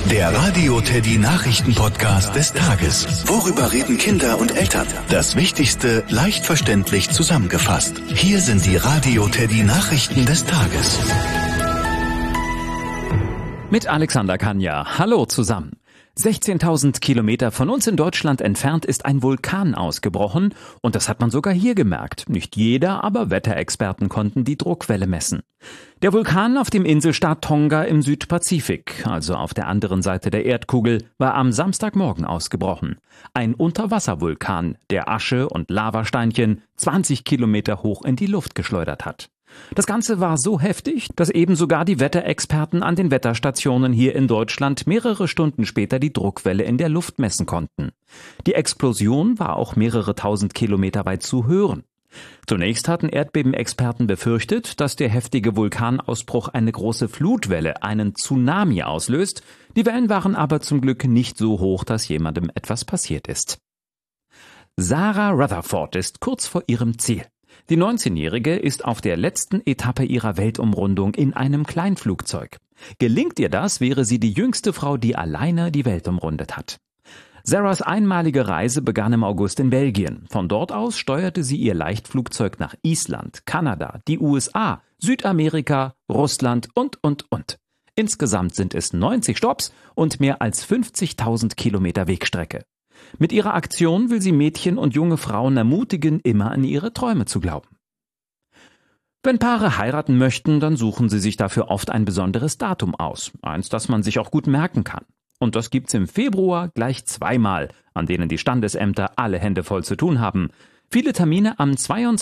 Der Radio Teddy Nachrichten-Podcast des Tages. Worüber reden Kinder und Eltern? Das Wichtigste leicht verständlich zusammengefasst. Hier sind die Radio Teddy Nachrichten des Tages. Mit Alexander Kanja. Hallo zusammen. 16.000 Kilometer von uns in Deutschland entfernt ist ein Vulkan ausgebrochen und das hat man sogar hier gemerkt. Nicht jeder, aber Wetterexperten konnten die Druckwelle messen. Der Vulkan auf dem Inselstaat Tonga im Südpazifik, also auf der anderen Seite der Erdkugel, war am Samstagmorgen ausgebrochen. Ein Unterwasservulkan, der Asche und Lavasteinchen 20 Kilometer hoch in die Luft geschleudert hat. Das Ganze war so heftig, dass eben sogar die Wetterexperten an den Wetterstationen hier in Deutschland mehrere Stunden später die Druckwelle in der Luft messen konnten. Die Explosion war auch mehrere tausend Kilometer weit zu hören. Zunächst hatten Erdbebenexperten befürchtet, dass der heftige Vulkanausbruch eine große Flutwelle, einen Tsunami auslöst. Die Wellen waren aber zum Glück nicht so hoch, dass jemandem etwas passiert ist. Sarah Rutherford ist kurz vor ihrem Ziel. Die 19-Jährige ist auf der letzten Etappe ihrer Weltumrundung in einem Kleinflugzeug. Gelingt ihr das, wäre sie die jüngste Frau, die alleine die Welt umrundet hat. Sarahs einmalige Reise begann im August in Belgien. Von dort aus steuerte sie ihr Leichtflugzeug nach Island, Kanada, die USA, Südamerika, Russland und. Insgesamt sind es 90 Stopps und mehr als 50.000 Kilometer Wegstrecke. Mit ihrer Aktion will sie Mädchen und junge Frauen ermutigen, immer an ihre Träume zu glauben. Wenn Paare heiraten möchten, dann suchen sie sich dafür oft ein besonderes Datum aus. Eins, das man sich auch gut merken kann. Und das gibt's im Februar gleich zweimal, an denen die Standesämter alle Hände voll zu tun haben. Viele Termine am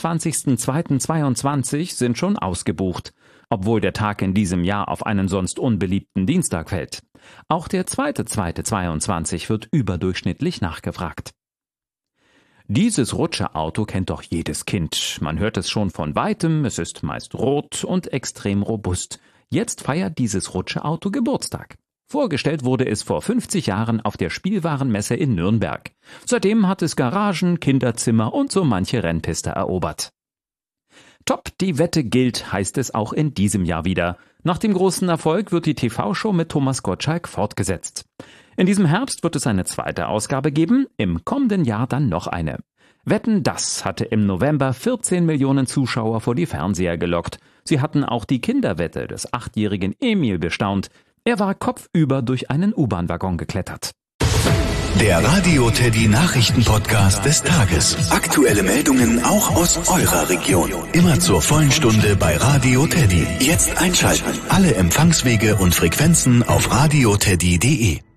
22.02.22 sind schon ausgebucht, obwohl der Tag in diesem Jahr auf einen sonst unbeliebten Dienstag fällt. Auch der 2.02.22 wird überdurchschnittlich nachgefragt. Dieses Rutscherauto kennt doch jedes Kind. Man hört es schon von weitem, es ist meist rot und extrem robust. Jetzt feiert dieses Rutscherauto Geburtstag. Vorgestellt wurde es vor 50 Jahren auf der Spielwarenmesse in Nürnberg. Seitdem hat es Garagen, Kinderzimmer und so manche Rennpiste erobert. Top, die Wette gilt, heißt es auch in diesem Jahr wieder. Nach dem großen Erfolg wird die TV-Show mit Thomas Gottschalk fortgesetzt. In diesem Herbst wird es eine zweite Ausgabe geben, im kommenden Jahr dann noch eine. Wetten, das hatte im November 14 Millionen Zuschauer vor die Fernseher gelockt. Sie hatten auch die Kinderwette des 8-jährigen Emil bestaunt. Er war kopfüber durch einen U-Bahn-Waggon geklettert. Der Radio Teddy Nachrichten-Podcast des Tages. Aktuelle Meldungen auch aus eurer Region. Immer zur vollen Stunde bei Radio Teddy. Jetzt einschalten. Alle Empfangswege und Frequenzen auf radioteddy.de.